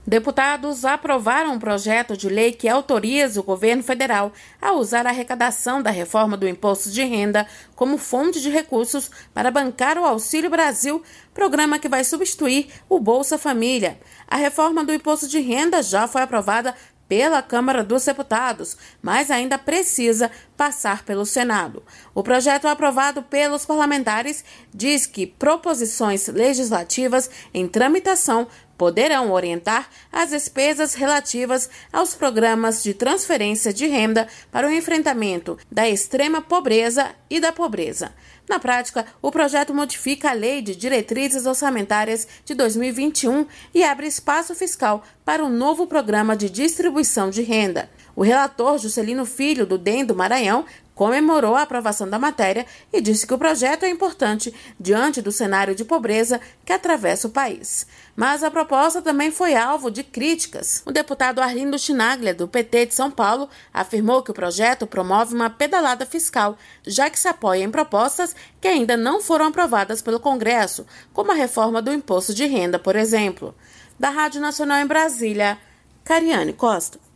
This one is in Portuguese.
Deputados aprovaram um projeto de lei que autoriza o governo federal a usar a arrecadação da reforma do imposto de renda como fonte de recursos para bancar o Auxílio Brasil, programa que vai substituir o Bolsa Família. A reforma do imposto de renda já foi aprovada pela Câmara dos Deputados, mas ainda precisa passar pelo Senado. O projeto aprovado pelos parlamentares diz que proposições legislativas em tramitação poderão orientar as despesas relativas aos programas de transferência de renda para o enfrentamento da extrema pobreza e da pobreza. Na prática, o projeto modifica a Lei de Diretrizes Orçamentárias de 2021 e abre espaço fiscal para um novo programa de distribuição de renda. O relator Juscelino Filho, do DEM do Maranhão, comemorou a aprovação da matéria e disse que o projeto é importante diante do cenário de pobreza que atravessa o país. Mas a proposta também foi alvo de críticas. O deputado Arlindo Chinaglia, do PT de São Paulo, afirmou que o projeto promove uma pedalada fiscal, já que se apoia em propostas que ainda não foram aprovadas pelo Congresso, como a reforma do imposto de renda, por exemplo. Da Rádio Nacional em Brasília, Cariane Costa.